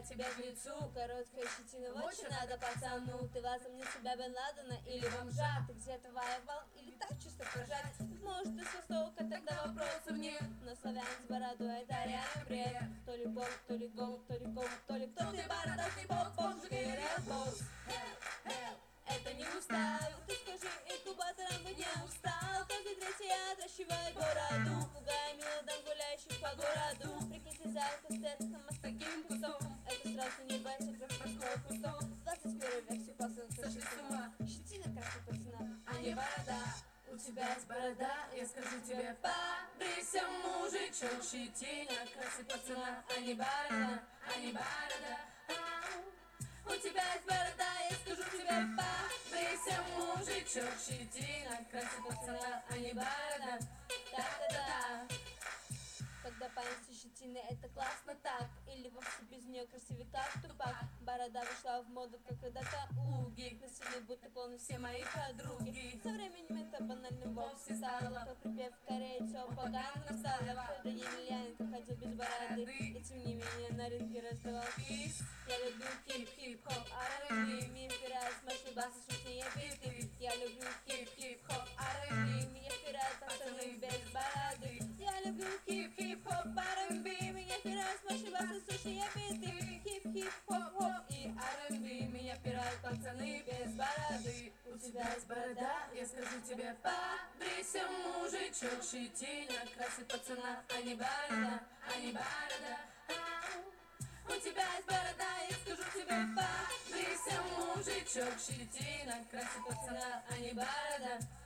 тебя в лицу. Короткая щетина, вот что надо пацану. Ты возомнил себя Бен Ладена или бомжа? Ты где-то воевал или так чисто пожать? Может, ты с востока, тогда вопросов нет. Но славян с бородой это реально бред. То ли бог, то ли гол, то ли ком, то ли кто ты бородатый бомж или босс. Это не устал, ты скажи инкубатором быть не устал. Каждый третий отращивает бороду, пугая милодом гуляющих по городу. Прикиньте залка с тестом, а с таким кустом это сразу не бачит, как происходит пустом. 21 век, все пацаны сошли с ума. Щетина красит пацана, а не борода. У тебя есть борода, я скажу тебе, побрейся, мужичок. Щетина красит пацана, а не борода, а не борода. У тебя есть борода, я скажу тебе, побрейся, мужичок. Щетина красит пацана, а не борода. Да-да-да. Когда память щетины, это классно так. Или вовсе без нее красивый как Тупак. Борода вошла в моду, как когда-то уги. Носили будто клоны все мои подруги. Со временем это банальным вовсе стало. Как припев в Корее, все погано стало. Кто-то Емельяненко ходил без бороды, и тем не менее на рынке раздавал пис. Я люблю хип-хип-хоп, R&B. Мимки раз, смешный бас и смешные биты. Я люблю хип-хип-хоп, R&B. Меня впирают пацаны без бороды. Я люблю хип-хип-хоп, R&B. Меня впирают смешный бас и смешные биты. Хип-хип-хоп-хоп и R&B. Меня впирают пацаны без бороды. У тебя есть борода, я скажу тебе, побрейся, мужичок. Щетина красит пацана, а не борода, а не борода. У тебя есть борода, я скажу тебе, побрейся, мужичок. Щетина красит пацана, а не борода.